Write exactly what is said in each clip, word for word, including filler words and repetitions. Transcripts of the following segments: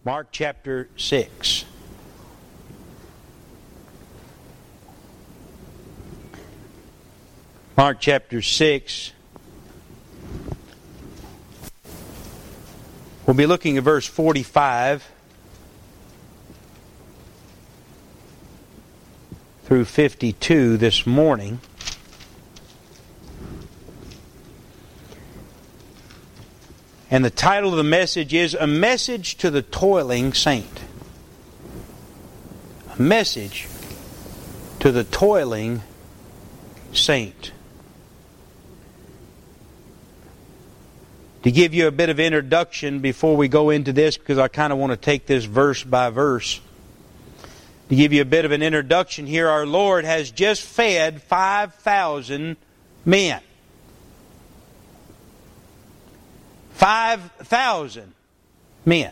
Mark chapter six. Mark chapter six. We'll be looking at verse forty-five through fifty-two this morning. And the title of the message is A Message to the Toiling Saint. A message to the toiling saint. To give you a bit of introduction before we go into this, because I kind of want to take this verse by verse. To give you a bit of an introduction here, our Lord has just fed five thousand men. Five thousand men.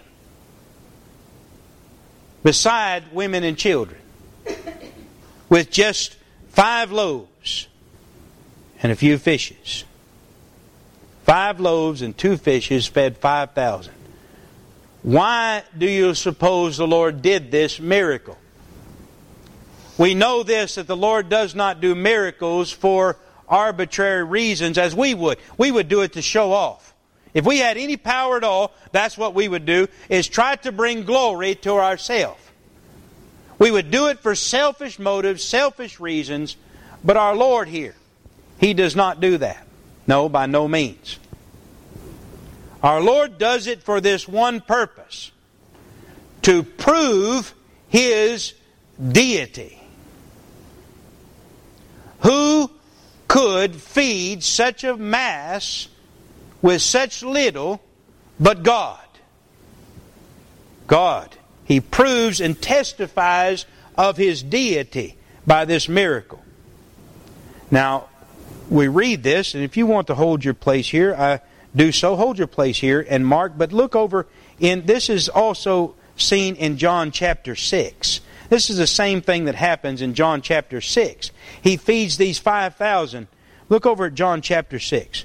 Beside women and children. With just five loaves and a few fishes. Five loaves and two fishes fed five thousand. Why do you suppose the Lord did this miracle? We know this, that the Lord does not do miracles for arbitrary reasons as we would. We would do it to show off. If we had any power at all, that's what we would do, is try to bring glory to ourselves. We would do it for selfish motives, selfish reasons, but our Lord here, He does not do that. No, by no means. Our Lord does it for this one purpose, to prove His deity. Who could feed such a mass with such little, but God? God. He proves and testifies of His deity by this miracle. Now, we read this, and if you want to hold your place here, I do so. Hold your place here and mark. But look over in, this is also seen in John chapter six. This is the same thing that happens in John chapter six. He feeds these five thousand. Look over at John chapter six.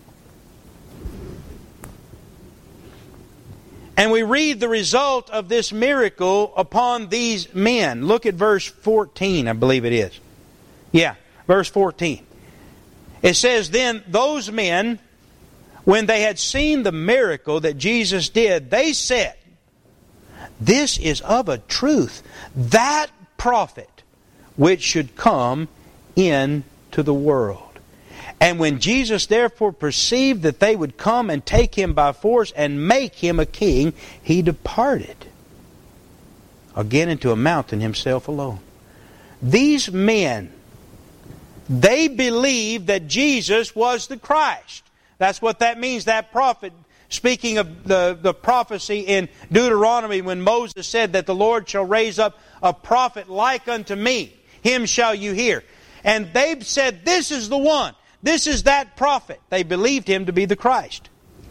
And we read the result of this miracle upon these men. Look at verse fourteen, I believe it is. Yeah, verse fourteen. It says, Then those men, when they had seen the miracle that Jesus did, they said, This is of a truth that prophet which should come into the world. And when Jesus therefore perceived that they would come and take Him by force and make Him a king, He departed again into a mountain Himself alone. These men, they believed that Jesus was the Christ. That's what that means, that prophet. Speaking of the, the prophecy in Deuteronomy when Moses said that the Lord shall raise up a prophet like unto me, him shall you hear. And they said, this is the one. This is that prophet. They believed Him to be the Christ.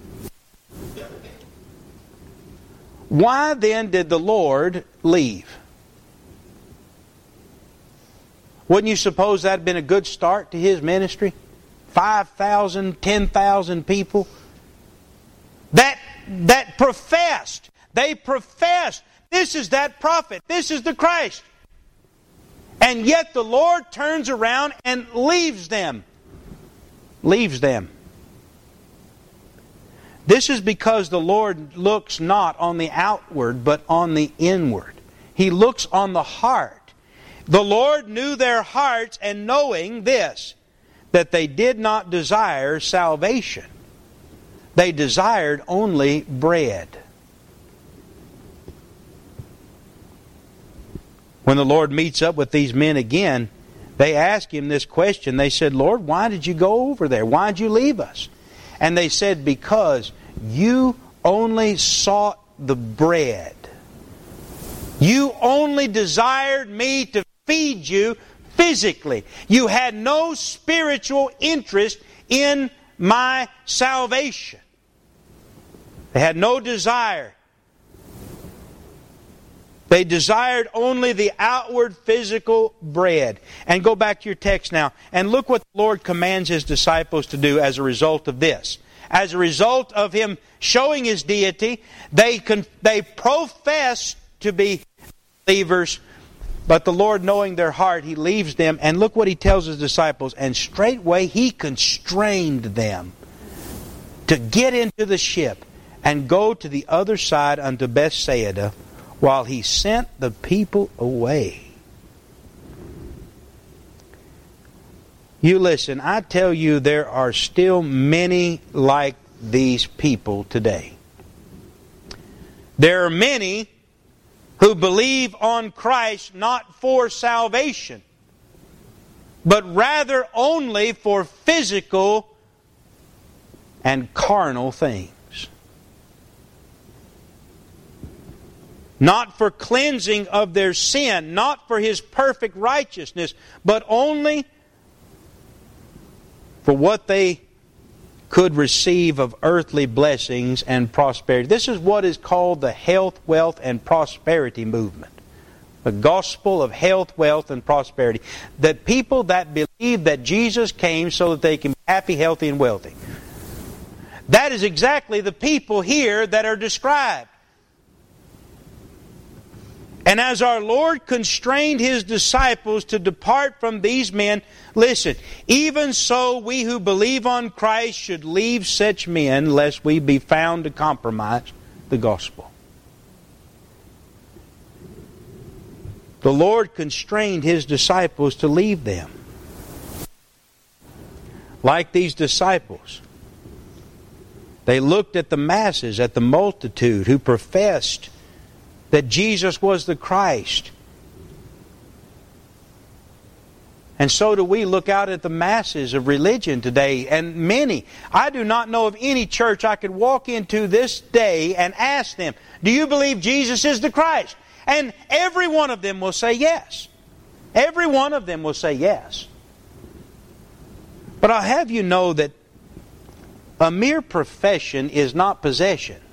Why then did the Lord leave? Wouldn't you suppose that had been a good start to His ministry? five thousand, ten thousand people that, that professed, they professed, this is that prophet, this is the Christ. And yet the Lord turns around and leaves them. Leaves them. This is because the Lord looks not on the outward, but on the inward. He looks on the heart. The Lord knew their hearts, and knowing this, that they did not desire salvation. They desired only bread. When the Lord meets up with these men again, they ask Him this question. They said, Lord, why did you go over there? Why did you leave us? And they said, because you only sought the bread. You only desired me to feed you physically. You had no spiritual interest in my salvation. They had no desire. They desired only the outward physical bread. And go back to your text now. And look what the Lord commands His disciples to do as a result of this. as a result of Him showing His deity. They, con- they profess to be believers, but the Lord, knowing their heart, He leaves them. And look what He tells His disciples. And straightway He constrained them to get into the ship and go to the other side unto Bethsaida, while He sent the people away. You listen, I tell you, there are still many like these people today. There are many who believe on Christ not for salvation, but rather only for physical and carnal things. Not for cleansing of their sin, not for His perfect righteousness, but only for what they could receive of earthly blessings and prosperity. This is what is called the health, wealth, and prosperity movement. The gospel of health, wealth, and prosperity. That people that believe that Jesus came so that they can be happy, healthy, and wealthy. That is exactly the people here that are described. And as our Lord constrained His disciples to depart from these men, listen, even so we who believe on Christ should leave such men, lest we be found to compromise the gospel. The Lord constrained His disciples to leave them. Like these disciples, they looked at the masses, at the multitude who professed that Jesus was the Christ. And so do we look out at the masses of religion today, and many. I do not know of any church I could walk into this day and ask them, do you believe Jesus is the Christ? And every one of them will say yes. Every one of them will say yes. But I'll have you know that a mere profession is not possession.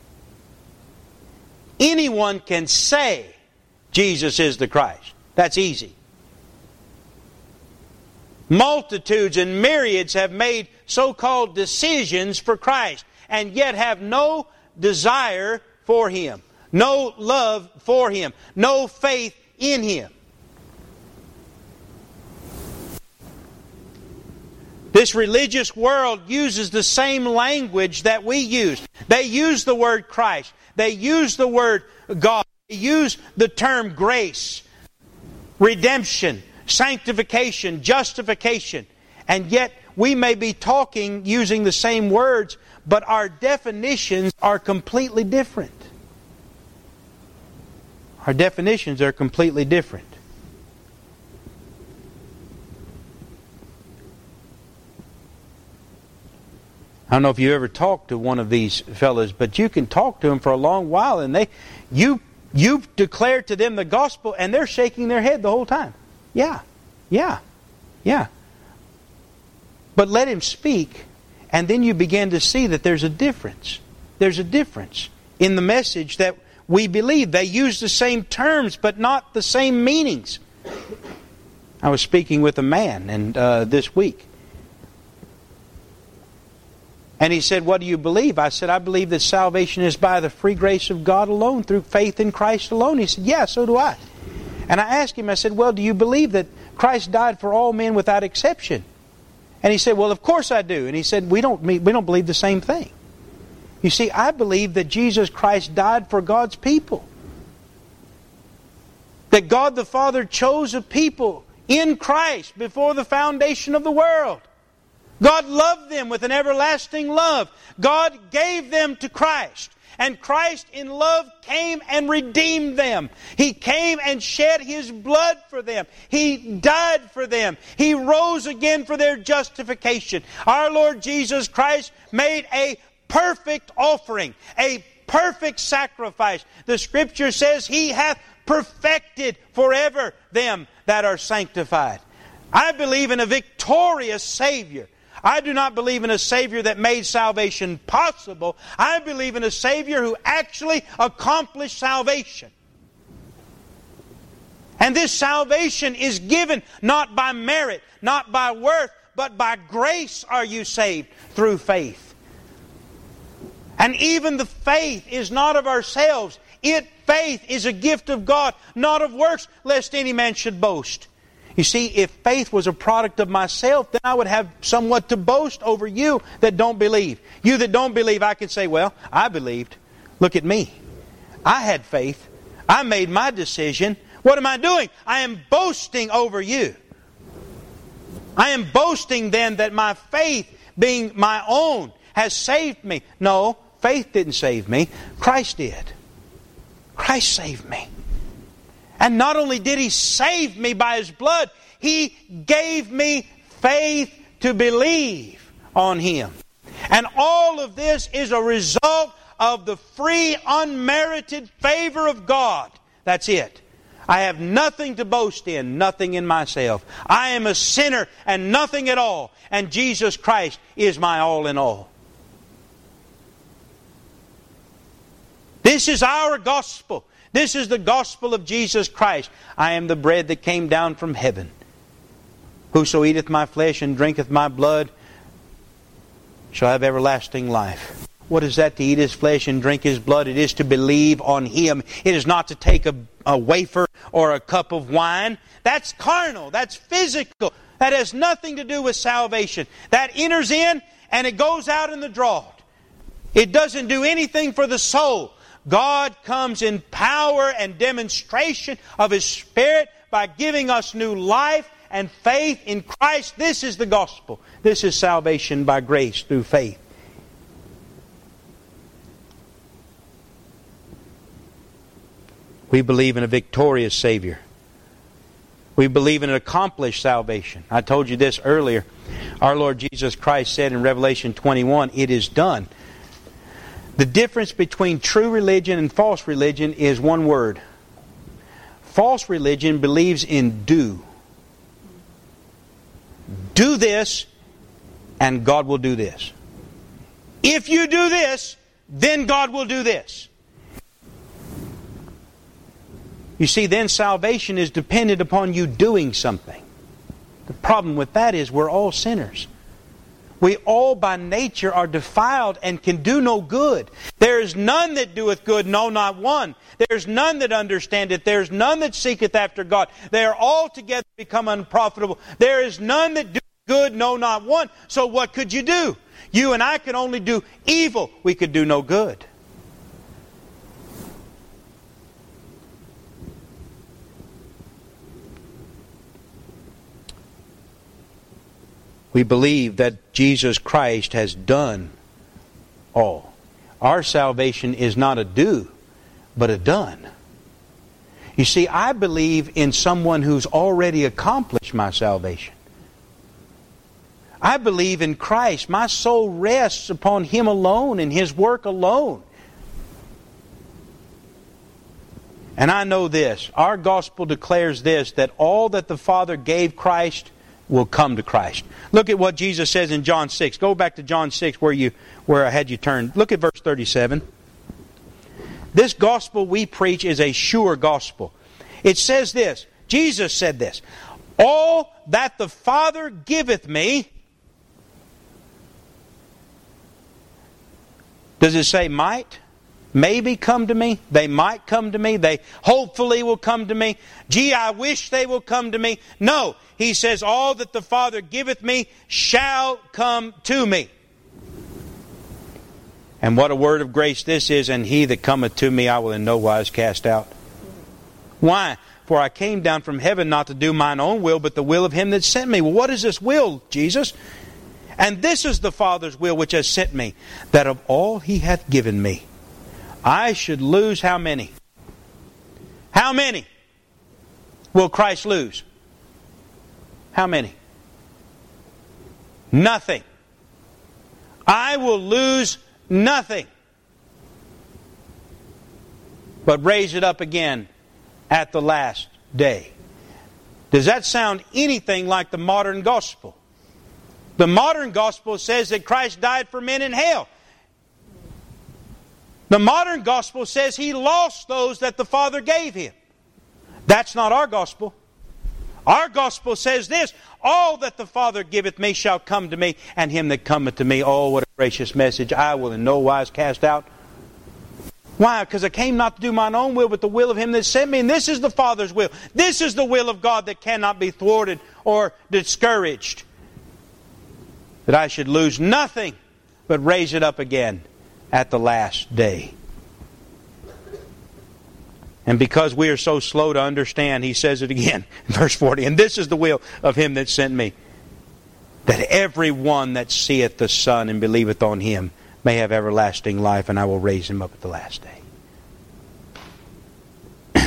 Anyone can say Jesus is the Christ. That's easy. Multitudes and myriads have made so-called decisions for Christ, and yet have no desire for Him, no love for Him, no faith in Him. This religious world uses the same language that we use. They use the word Christ. They use the word God. They use the term grace, redemption, sanctification, justification. And yet we may be talking using the same words, but our definitions are completely different. Our definitions are completely different. I don't know if you ever talked to one of these fellas, but you can talk to them for a long while, and they, you, you've declared to them the gospel, and they're shaking their head the whole time. Yeah, yeah, yeah. But let him speak, and then you begin to see that there's a difference. There's a difference in the message that we believe. They use the same terms, but not the same meanings. I was speaking with a man and uh, this week. And he said, what do you believe? I said, I believe that salvation is by the free grace of God alone, through faith in Christ alone. He said, yeah, so do I. And I asked him, I said, well, do you believe that Christ died for all men without exception? And he said, well, of course I do. And he said, we don't, we don't believe the same thing. You see, I believe that Jesus Christ died for God's people. That God the Father chose a people in Christ before the foundation of the world. God loved them with an everlasting love. God gave them to Christ. And Christ in love came and redeemed them. He came and shed His blood for them. He died for them. He rose again for their justification. Our Lord Jesus Christ made a perfect offering, a perfect sacrifice. The Scripture says He hath perfected forever them that are sanctified. I believe in a victorious Savior. I do not believe in a Savior that made salvation possible. I believe in a Savior who actually accomplished salvation. And this salvation is given not by merit, not by worth, but by grace are you saved through faith. And even the faith is not of ourselves. It, faith, is a gift of God, not of works, lest any man should boast. You see, if faith was a product of myself, then I would have somewhat to boast over you that don't believe. You that don't believe, I could say, well, I believed. Look at me. I had faith. I made my decision. What am I doing? I am boasting over you. I am boasting then that my faith, being my own, has saved me. No, faith didn't save me. Christ did. Christ saved me. And not only did He save me by His blood, He gave me faith to believe on Him. And all of this is a result of the free, unmerited favor of God. That's it. I have nothing to boast in, nothing in myself. I am a sinner and nothing at all. And Jesus Christ is my all in all. This is our gospel. This is the gospel of Jesus Christ. I am the bread that came down from heaven. Whoso eateth my flesh and drinketh my blood shall have everlasting life. What is that, to eat His flesh and drink His blood? It is to believe on Him. It is not to take a, a wafer or a cup of wine. That's carnal. That's physical. That has nothing to do with salvation. That enters in and it goes out in the draught. It doesn't do anything for the soul. God comes in power and demonstration of His Spirit by giving us new life and faith in Christ. This is the gospel. This is salvation by grace through faith. We believe in a victorious Savior. We believe in an accomplished salvation. I told you this earlier. Our Lord Jesus Christ said in Revelation twenty-one, it is done. The difference between true religion and false religion is one word. False religion believes in do. Do this, and God will do this. If you do this, then God will do this. You see, then salvation is dependent upon you doing something. The problem with that is we're all sinners. We all by nature are defiled and can do no good. There is none that doeth good, no, not one. There is none that understandeth. There is none that seeketh after God. They are all together become unprofitable. There is none that doeth good, no, not one. So what could you do? You and I could only do evil. We could do no good. We believe that Jesus Christ has done all. Our salvation is not a do, but a done. You see, I believe in someone who's already accomplished my salvation. I believe in Christ. My soul rests upon Him alone and His work alone. And I know this. Our gospel declares this, that all that the Father gave Christ will come to Christ. Look at what Jesus says in John six. Go back to John six where you where I had you turned. Look at verse thirty-seven. This gospel we preach is a sure gospel. It says this. Jesus said this. All that the Father giveth me. Does it say might? Maybe come to me. They might come to me. They hopefully will come to me. Gee, I wish they will come to me. No. He says, all that the Father giveth me shall come to me. And what a word of grace this is. And he that cometh to me I will in no wise cast out. Why? For I came down from heaven not to do mine own will, but the will of Him that sent me. Well, what is this will, Jesus? And this is the Father's will which has sent me, that of all He hath given me, I should lose how many? How many will Christ lose? How many? Nothing. I will lose nothing, but raise it up again at the last day. Does that sound anything like the modern gospel? The modern gospel says that Christ died for men in hell. The modern gospel says He lost those that the Father gave Him. That's not our gospel. Our gospel says this, all that the Father giveth me shall come to me, and him that cometh to me, oh, what a great gracious message, I will in no wise cast out. Why? Because I came not to do mine own will, but the will of Him that sent me. And this is the Father's will. This is the will of God that cannot be thwarted or discouraged. That I should lose nothing, but raise it up again at the last day. And because we are so slow to understand, He says it again in verse forty. And this is the will of Him that sent me, that every one that seeth the Son and believeth on Him may have everlasting life, and I will raise him up at the last day.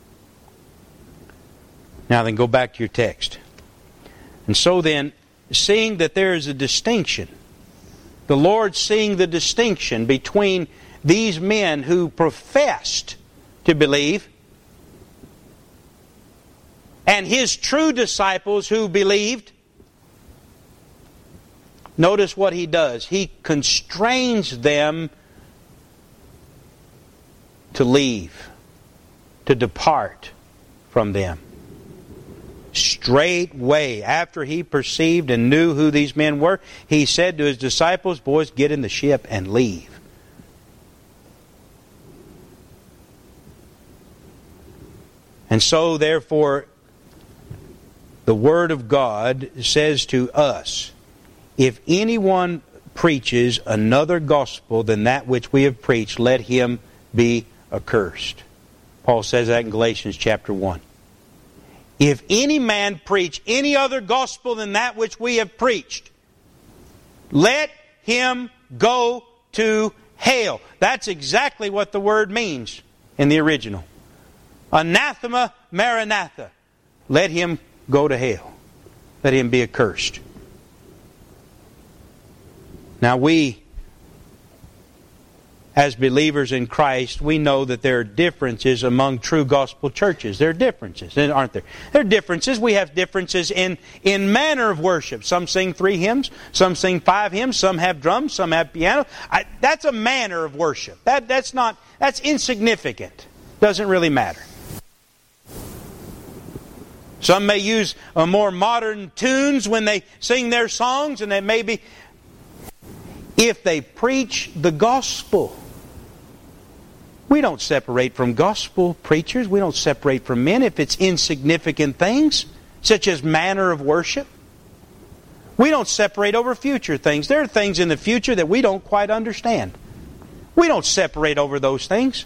Now then, go back to your text. And so then, seeing that there is a distinction, the Lord seeing the distinction between these men who professed to believe and His true disciples who believed, notice what He does. He constrains them to leave, to depart from them. Straightway, after He perceived and knew who these men were, He said to His disciples, boys, get in the ship and leave. And so, therefore, the Word of God says to us, if anyone preaches another gospel than that which we have preached, let him be accursed. Paul says that in Galatians chapter one. If any man preach any other gospel than that which we have preached, let him go to hell. That's exactly what the word means in the original. Anathema maranatha. Let him go to hell. Let him be accursed. Now we, as believers in Christ, we know that there are differences among true gospel churches. There are differences, aren't there? There are differences. We have differences in, in manner of worship. Some sing three hymns, some sing five hymns, some have drums, some have piano. I, that's a manner of worship. That, that's not, that's insignificant. Doesn't really matter. Some may use a more modern tunes when they sing their songs, and they may be... If they preach the gospel, we don't separate from gospel preachers. We don't separate from men if it's insignificant things, such as manner of worship. We don't separate over future things. There are things in the future that we don't quite understand. We don't separate over those things.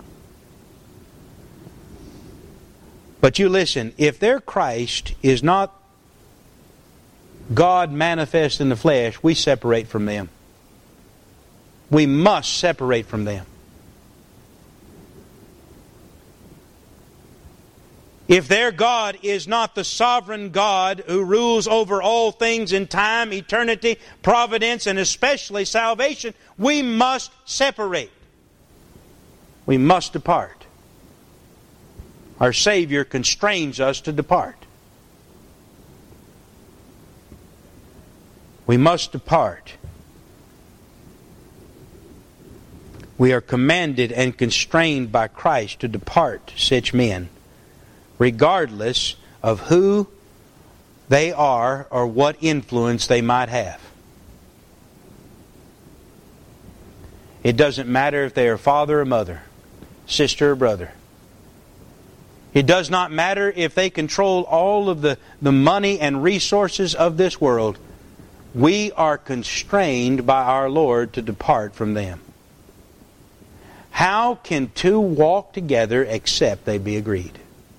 But you listen, if their Christ is not God manifest in the flesh, we separate from them. We must separate from them. If their God is not the sovereign God who rules over all things in time, eternity, providence, and especially salvation, we must separate. We must depart. Our Savior constrains us to depart. We must depart. We are commanded and constrained by Christ to depart such men, regardless of who they are or what influence they might have. It doesn't matter if they are father or mother, sister or brother. It does not matter if they control all of the, the money and resources of this world. We are constrained by our Lord to depart from them. How can two walk together except they be agreed?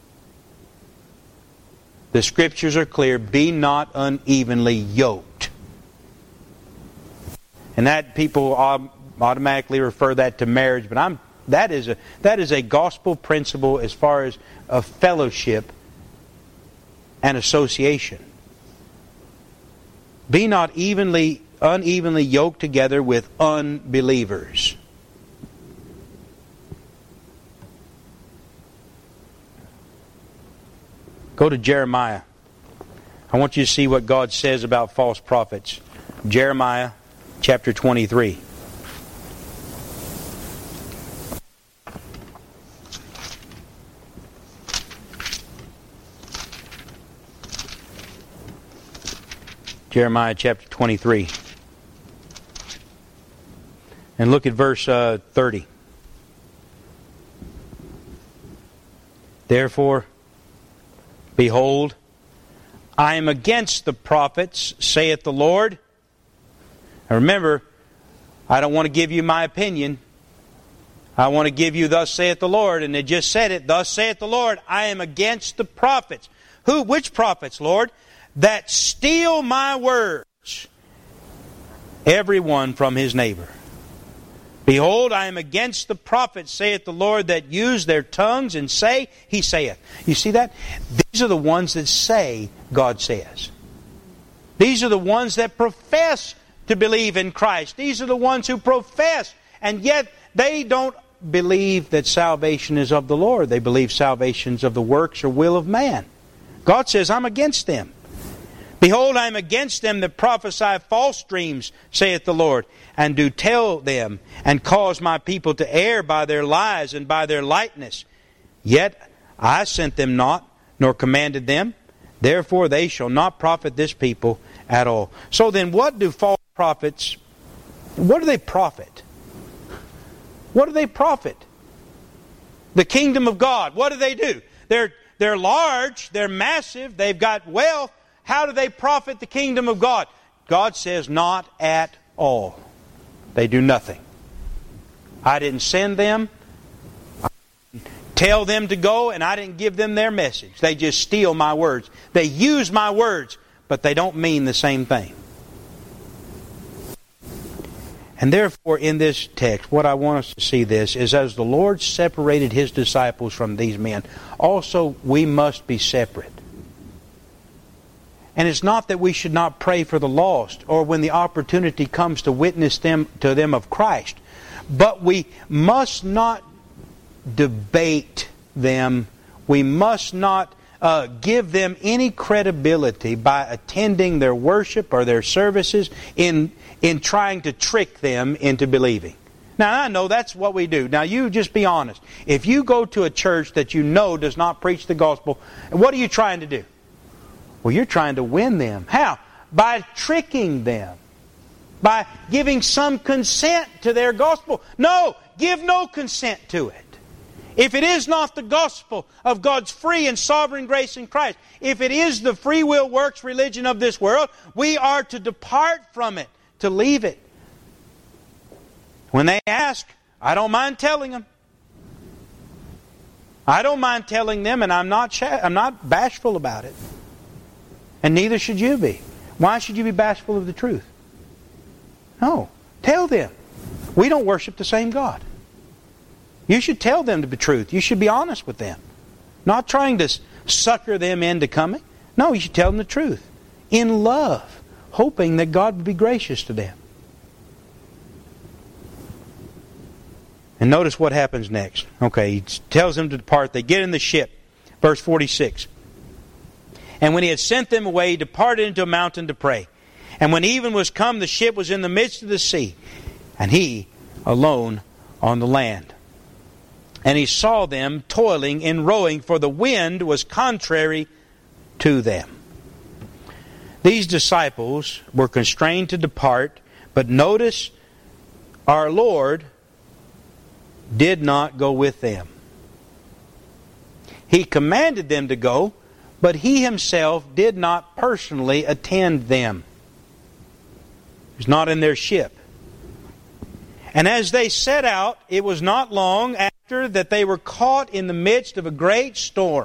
The Scriptures are clear. Be not unevenly yoked. And that people automatically refer that to marriage, but I'm that is a that is a gospel principle as far as a fellowship and association. Be not evenly unevenly yoked together with unbelievers. Go to Jeremiah. I want you to see what God says about false prophets. Jeremiah chapter twenty-three. Jeremiah chapter twenty-three. And look at verse uh, thirty. Therefore, behold, I am against the prophets, saith the Lord. Now remember, I don't want to give you my opinion. I want to give you, thus saith the Lord. And they just said it, thus saith the Lord, I am against the prophets. Who? Which prophets, Lord? That steal my words, every one from his neighbor. Behold, I am against the prophets, saith the Lord, that use their tongues and say, He saith. You see that? These are the ones that say, God says. These are the ones that profess to believe in Christ. These are the ones who profess, and yet they don't believe that salvation is of the Lord. They believe salvation is of the works or will of man. God says, I'm against them. Behold, I am against them that prophesy false dreams, saith the Lord, and do tell them, and cause my people to err by their lies and by their lightness. Yet I sent them not, nor commanded them. Therefore they shall not profit this people at all. So then what do false prophets, what do they profit? What do they profit? The kingdom of God. What do they do? They're, they're large, they're massive, they've got wealth. How do they profit the kingdom of God? God says, not at all. They do nothing. I didn't send them. I didn't tell them to go, and I didn't give them their message. They just steal my words. They use my words, but they don't mean the same thing. And therefore, in this text, what I want us to see this is, as the Lord separated His disciples from these men, also we must be separate. And it's not that we should not pray for the lost, or when the opportunity comes to witness them to them of Christ. But we must not debate them. We must not uh, give them any credibility by attending their worship or their services in, in trying to trick them into believing. Now, I know that's what we do. Now, you just be honest. If you go to a church that you know does not preach the gospel, what are you trying to do? Well, you're trying to win them. How? By tricking them. By giving some consent to their gospel. No! Give no consent to it. If it is not the gospel of God's free and sovereign grace in Christ, if it is the free will works religion of this world, we are to depart from it, to leave it. When they ask, I don't mind telling them. I don't mind telling them, and I'm not shy, I'm not bashful about it. And neither should you be. Why should you be bashful of the truth? No. Tell them. We don't worship the same God. You should tell them the truth. You should be honest with them. Not trying to sucker them into coming. No, you should tell them the truth. In love. Hoping that God would be gracious to them. And notice what happens next. Okay, He tells them to depart. They get in the ship. Verse forty-six. And when He had sent them away, He departed into a mountain to pray. And when even was come, the ship was in the midst of the sea, and He alone on the land. And He saw them toiling in rowing, for the wind was contrary to them. These disciples were constrained to depart, but notice our Lord did not go with them. He commanded them to go, but He Himself did not personally attend them. He was not in their ship. And as they set out, it was not long after that they were caught in the midst of a great storm.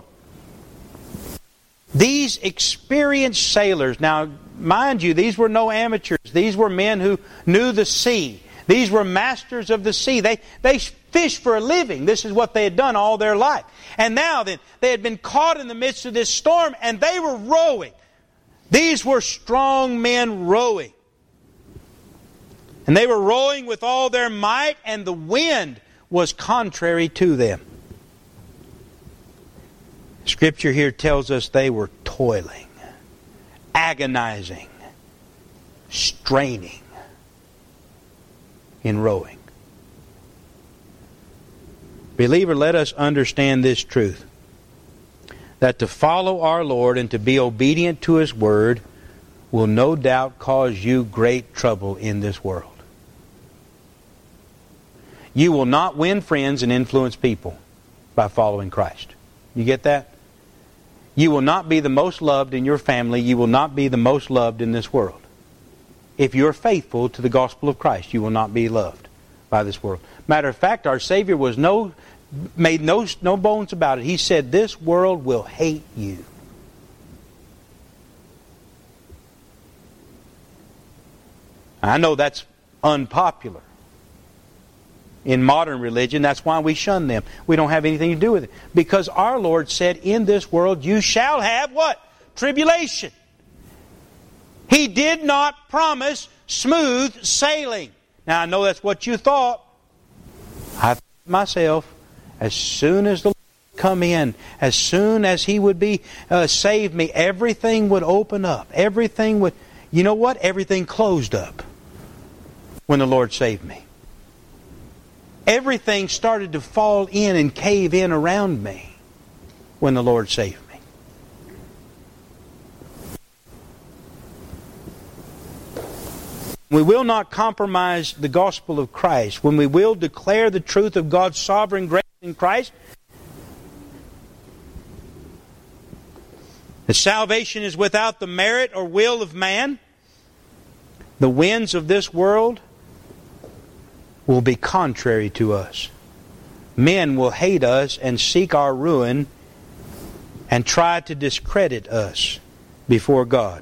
These experienced sailors, now mind you, these were no amateurs. These were men who knew the sea. These were masters of the sea. They, they fished for a living. This is what they had done all their life. And now then, they had been caught in the midst of this storm, and they were rowing. These were strong men rowing. And they were rowing with all their might, and the wind was contrary to them. Scripture here tells us they were toiling, agonizing, straining in rowing. Believer, let us understand this truth, that to follow our Lord and to be obedient to His Word will no doubt cause you great trouble in this world. You will not win friends and influence people by following Christ. You get that? You will not be the most loved in your family. You will not be the most loved in this world. If you're faithful to the gospel of Christ, you will not be loved by this world. Matter of fact, our Savior was no made no, no bones about it. He said, this world will hate you. I know that's unpopular in modern religion. That's why we shun them. We don't have anything to do with it. Because our Lord said, in this world you shall have what? Tribulation. He did not promise smooth sailing. Now I know that's what you thought. I thought myself, as soon as the Lord would come in, as soon as He would be uh, save me, everything would open up. Everything would, you know what? Everything closed up when the Lord saved me. Everything started to fall in and cave in around me when the Lord saved me. We will not compromise the gospel of Christ. When we will declare the truth of God's sovereign grace in Christ, that salvation is without the merit or will of man, the winds of this world will be contrary to us. Men will hate us and seek our ruin and try to discredit us before God.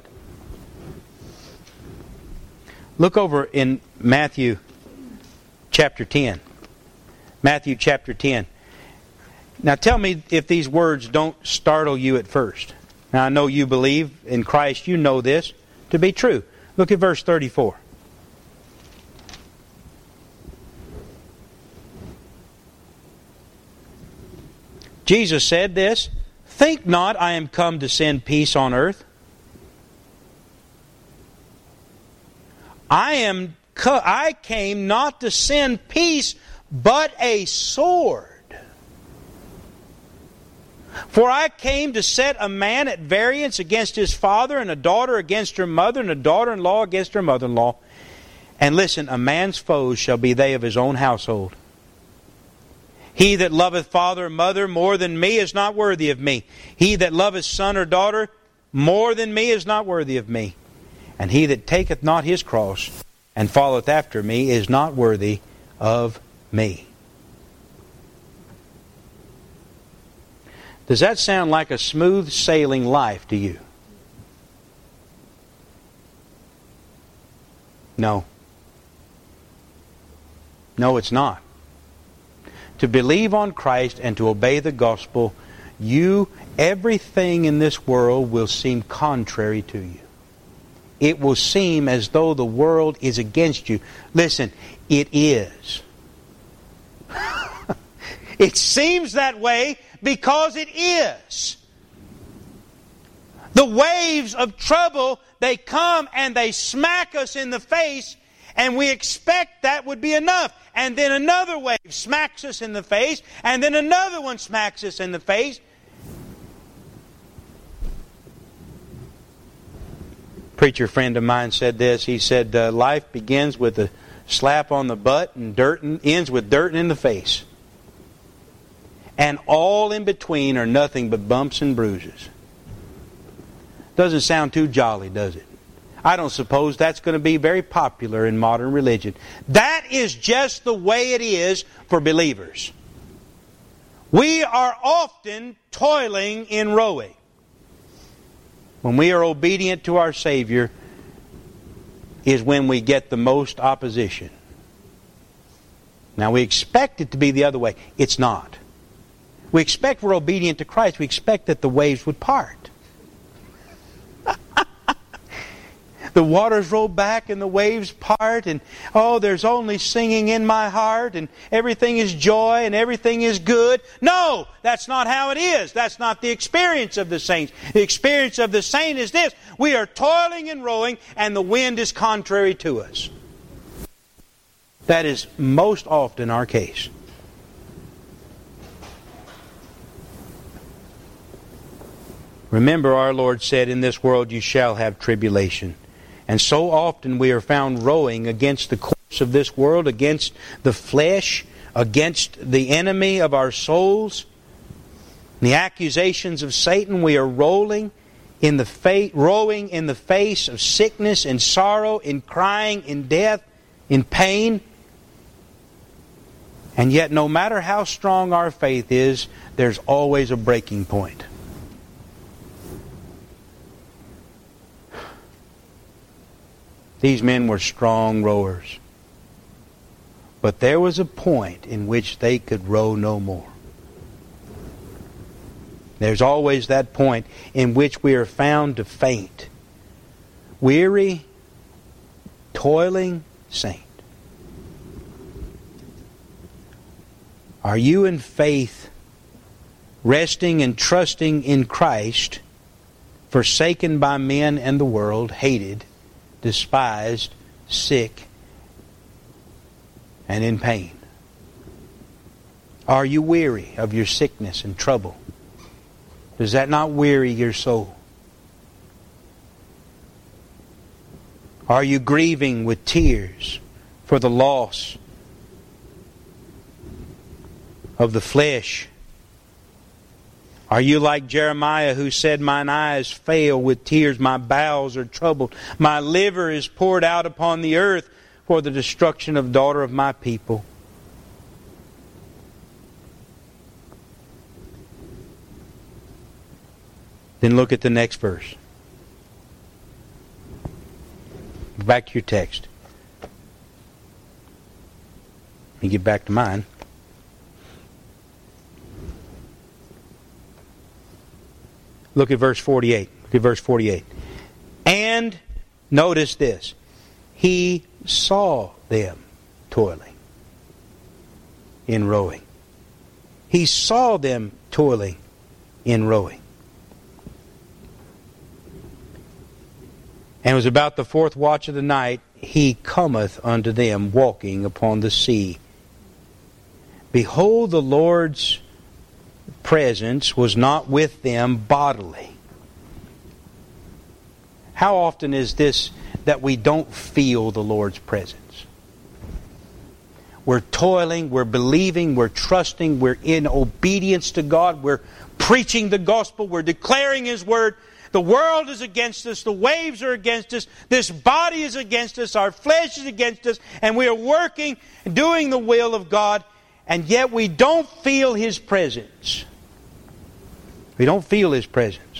Look over in Matthew chapter ten. Matthew chapter ten. Now tell me if these words don't startle you at first. Now I know you believe in Christ. You know this to be true. Look at verse thirty-four. Jesus said this, think not I am come to send peace on earth. I am I came not to send peace, but a sword. For I came to set a man at variance against his father, and a daughter against her mother, and a daughter-in-law against her mother-in-law. And listen, a man's foes shall be they of his own household. He that loveth father or mother more than me is not worthy of me. He that loveth son or daughter more than me is not worthy of me. And he that taketh not his cross and followeth after me is not worthy of me. Does that sound like a smooth sailing life to you? No. No, it's not. To believe on Christ and to obey the gospel, you, everything in this world will seem contrary to you. It will seem as though the world is against you. Listen, it is. It seems that way because it is. The waves of trouble, they come and they smack us in the face, and we expect that would be enough. And then another wave smacks us in the face, and then another one smacks us in the face. Preacher friend of mine said this. He said, uh, life begins with a slap on the butt and dirt and ends with dirt in the face. And all in between are nothing but bumps and bruises. Doesn't sound too jolly, does it? I don't suppose that's going to be very popular in modern religion. That is just the way it is for believers. We are often toiling in rowing. When we are obedient to our Savior is when we get the most opposition. Now we expect it to be the other way. It's not. We expect we're obedient to Christ. We expect that the waves would part. The waters roll back and the waves part, and oh, there's only singing in my heart, and everything is joy and everything is good. No, that's not how it is. That's not the experience of the saints. The experience of the saint is this: we are toiling and rowing, and the wind is contrary to us. That is most often our case. Remember, our Lord said, in this world you shall have tribulation. And so often we are found rowing against the course of this world, against the flesh against the enemy of our souls, the accusations of Satan. We are rolling in the fa- rowing in the face of sickness and sorrow, in crying, in death, in pain. And yet, no matter how strong our faith is, there's always a breaking point. These men were strong rowers. But there was a point in which they could row no more. There's always that point in which we are found to faint. Weary, toiling saint. Are you in faith, resting and trusting in Christ, forsaken by men and the world, hated, despised, sick, and in pain? Are you weary of your sickness and trouble? Does that not weary your soul? Are you grieving with tears for the loss of the flesh? Are you like Jeremiah, who said, "Mine eyes fail with tears, my bowels are troubled, my liver is poured out upon the earth for the destruction of the daughter of my people"? Then look at the next verse. Back to your text. Let me get back to mine. Look at verse forty-eight. Look at verse forty-eight. And notice this. He saw them toiling in rowing. He saw them toiling in rowing. And it was about the fourth watch of the night, he cometh unto them walking upon the sea. Behold, the Lord's presence was not with them bodily. How often is this that we don't feel the Lord's presence? We're toiling, we're believing, we're trusting, we're in obedience to God, we're preaching the gospel, we're declaring His word. The world is against us, the waves are against us, this body is against us, our flesh is against us, and we are working, doing the will of God, and yet we don't feel His presence. We don't feel His presence.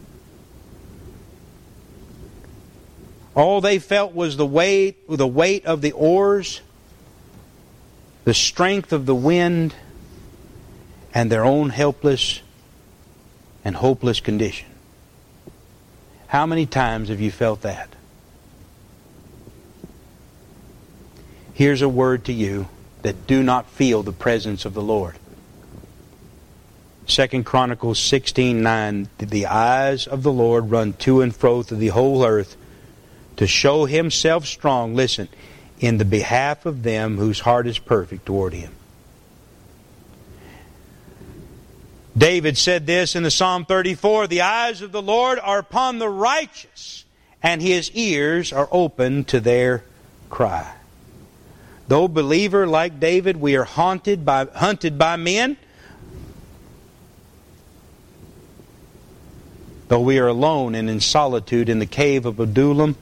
All they felt was the weight, the weight of the oars, the strength of the wind, and their own helpless and hopeless condition. How many times have you felt that? Here's a word to you that do not feel the presence of the Lord. Second Chronicles sixteen nine, the eyes of the Lord run to and fro through the whole earth to show Himself strong, listen, in the behalf of them whose heart is perfect toward Him. David said this in the Psalm thirty-four, the eyes of the Lord are upon the righteous, and His ears are open to their cry. Though believer like David, we are haunted by, hunted by men. Though we are alone and in solitude in the cave of Adullam,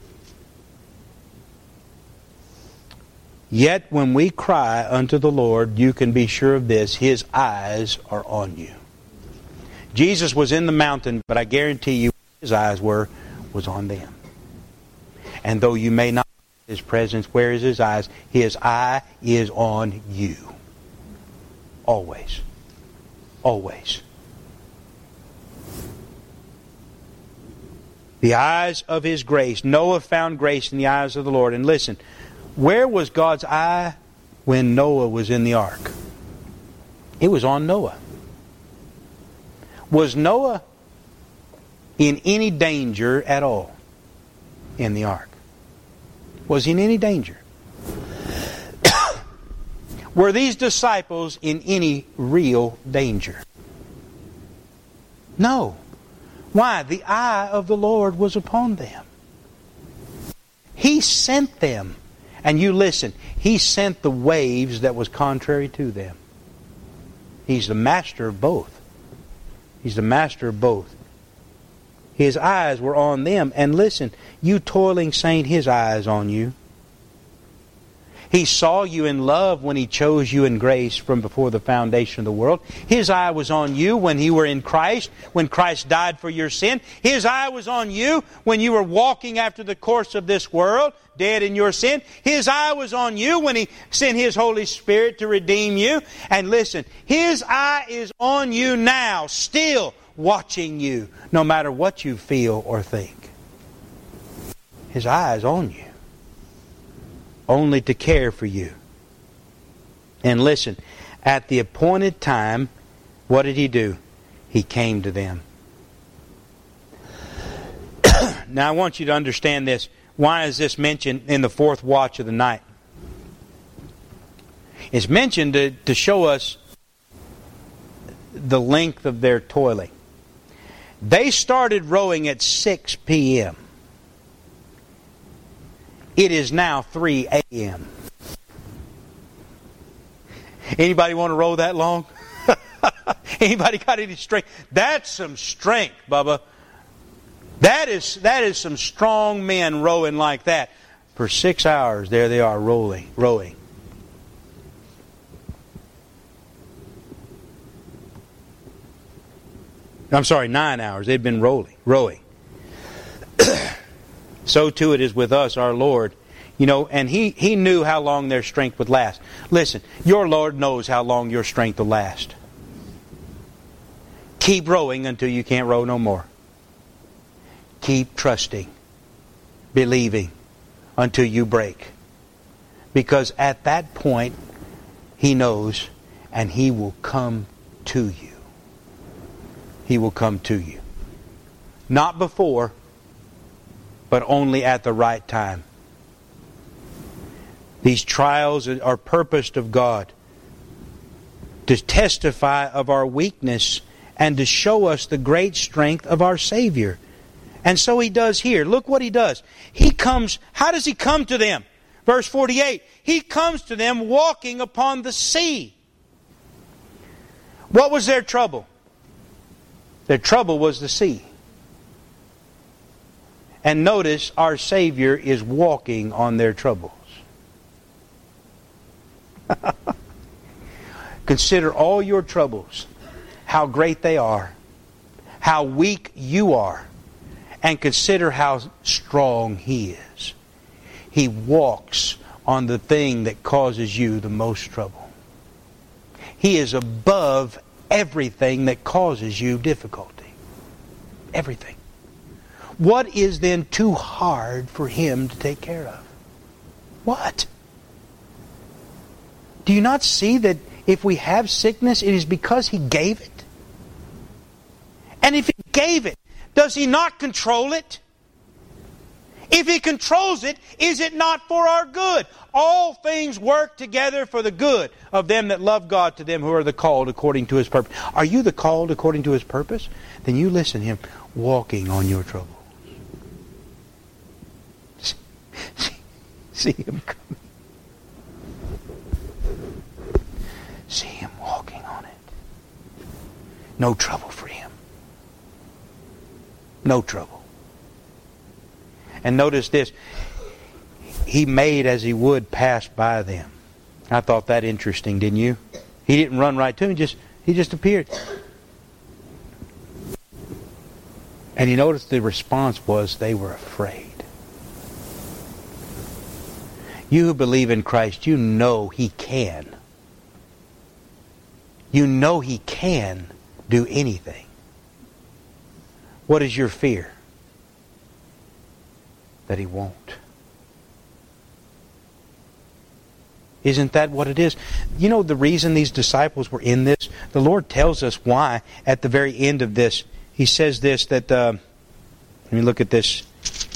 yet when we cry unto the Lord, you can be sure of this, His eyes are on you. Jesus was in the mountain, but I guarantee you His eyes were was on them. And though you may not see His presence, where is His eyes? His eye is on you. Always. Always. The eyes of His grace. Noah found grace in the eyes of the Lord. And listen, where was God's eye when Noah was in the ark? It was on Noah. Was Noah in any danger at all in the ark? Was he in any danger? Were these disciples in any real danger? No. Why? The eye of the Lord was upon them. He sent them And you listen, He sent the waves that was contrary to them. He's the master of both. He's the master of both. His eyes were on them. And listen, you toiling saint, His eyes on you. He saw you in love when He chose you in grace from before the foundation of the world. His eye was on you when you were in Christ, when Christ died for your sin. His eye was on you when you were walking after the course of this world, dead in your sin. His eye was on you when He sent His Holy Spirit to redeem you. And listen, His eye is on you now, still watching you, no matter what you feel or think. His eye is on you, only to care for you. And listen, at the appointed time, what did He do? He came to them. Now I want you to understand this. Why is this mentioned in the fourth watch of the night? It's mentioned to, to show us the length of their toiling. They started rowing at six p.m. It is now three a.m. Anybody want to row that long? Anybody got any strength? That's some strength, Bubba. That is that is some strong men rowing like that. For six hours, there they are rolling, rowing. I'm sorry, nine hours. They'd been rolling, rowing. So too it is with us, our Lord. You know, and He, He knew how long their strength would last. Listen, your Lord knows how long your strength will last. Keep rowing until you can't row no more. Keep trusting, believing, until you break. Because at that point, He knows, and He will come to you. He will come to you. Not before, but only at the right time. These trials are purposed of God to testify of our weakness and to show us the great strength of our Savior. And so He does here. Look what He does. He comes, how does He come to them? Verse forty-eight, He comes to them walking upon the sea. What was their trouble? Their trouble was the sea. And notice our Savior is walking on their troubles. Consider all your troubles, how great they are, how weak you are, and consider how strong He is. He walks on the thing that causes you the most trouble. He is above everything that causes you difficulty. Everything. What is then too hard for Him to take care of? What? Do you not see that if we have sickness, it is because He gave it? And if He gave it, does He not control it? If He controls it, is it not for our good? All things work together for the good of them that love God, to them who are the called according to His purpose. Are you the called according to His purpose? Then you listen to Him walking on your troubles. See, see, see Him coming. See Him walking on it. No trouble for Him. No trouble. And notice this. He made as He would pass by them. I thought that interesting, didn't you? He didn't run right to him. Just, he just appeared. And you notice the response was they were afraid. You who believe in Christ, you know He can. You know He can do anything. What is your fear? That He won't. Isn't that what it is? You know the reason these disciples were in this? The Lord tells us why at the very end of this. He says this, that, uh, let me look at this.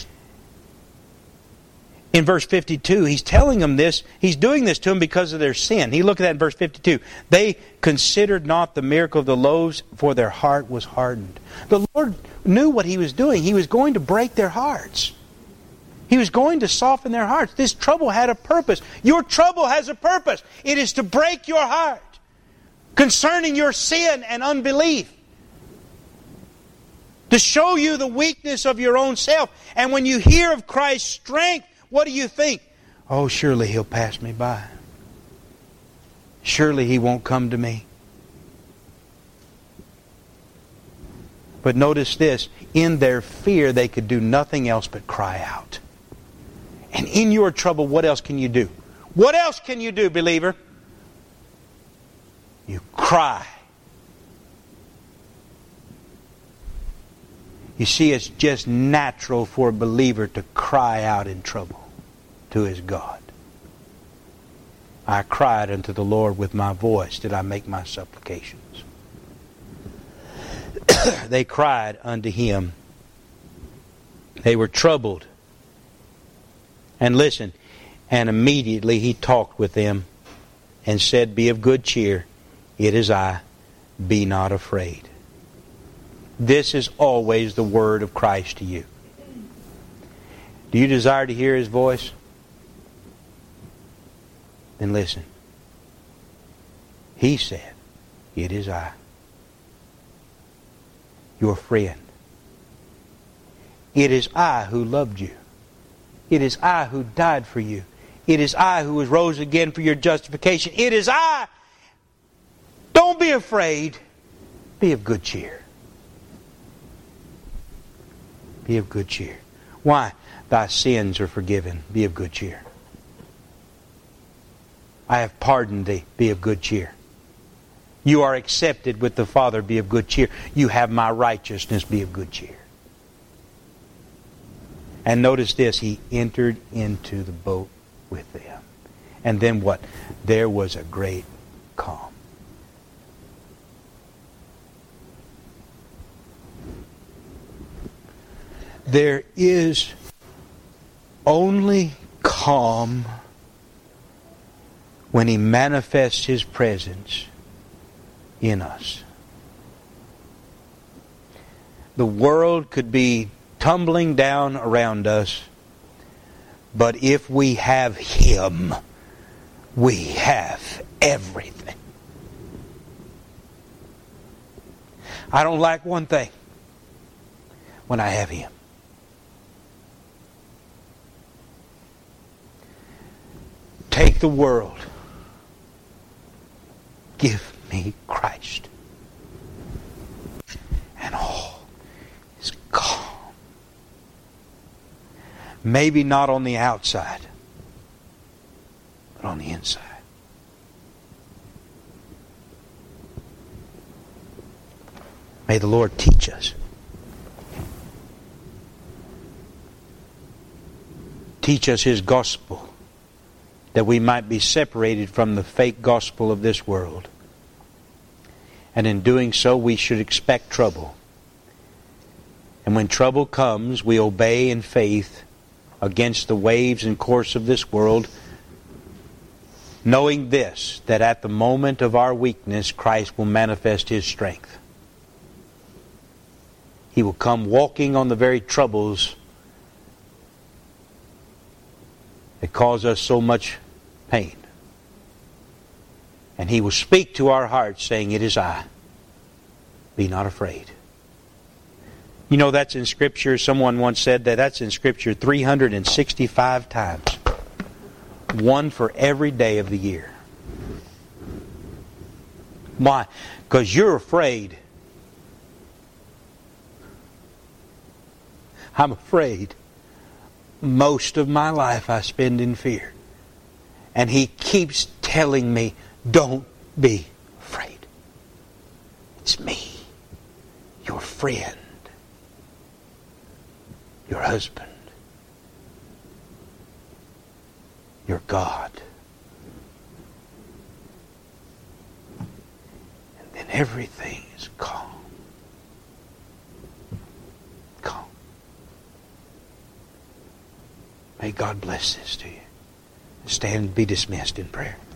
In verse fifty-two, He's telling them this. He's doing this to them because of their sin. He look at that in verse fifty-two. They considered not the miracle of the loaves, for their heart was hardened. The Lord knew what He was doing. He was going to break their hearts. He was going to soften their hearts. This trouble had a purpose. Your trouble has a purpose. It is to break your heart concerning your sin and unbelief. To show you the weakness of your own self. And when you hear of Christ's strength, what do you think? Oh, surely He'll pass me by. Surely He won't come to me. But notice this. In their fear, they could do nothing else but cry out. And in your trouble, what else can you do? What else can you do, believer? You cry. You see, it's just natural for a believer to cry out in trouble to his God. I cried unto the Lord with my voice, did I make my supplications. They cried unto Him. They were troubled. And listen, and immediately He talked with them and said, be of good cheer, it is I, be not afraid. This is always the word of Christ to you. Do you desire to hear His voice? Then listen. He said, it is I, your friend. It is I who loved you. It is I who died for you. It is I who was rose again for your justification. It is I. Don't be afraid. Be of good cheer. Be of good cheer. Why? Thy sins are forgiven. Be of good cheer. I have pardoned thee. Be of good cheer. You are accepted with the Father. Be of good cheer. You have my righteousness. Be of good cheer. And notice this. He entered into the boat with them. And then what? There was a great calm. There is only calm when He manifests His presence in us. The world could be tumbling down around us, but if we have Him, we have everything. I don't like one thing when I have Him. Take the world. Give me Christ. And all is calm. Maybe not on the outside, but on the inside. May the Lord teach us. Teach us His gospel, that we might be separated from the fake gospel of this world. And in doing so, we should expect trouble. And when trouble comes, we obey in faith against the waves and course of this world, knowing this, that at the moment of our weakness, Christ will manifest His strength. He will come walking on the very troubles that cause us so much pain. And He will speak to our hearts saying, it is I. Be not afraid. You know, that's in Scripture. Someone once said that that's in Scripture three hundred sixty-five times. One for every day of the year. Why? Because you're afraid. I'm afraid. Most of my life I spend in fear. And He keeps telling me, don't be afraid. It's me, your friend, your husband, your God. And then everything is calm. Calm. May God bless this to you. Stand and be dismissed in prayer.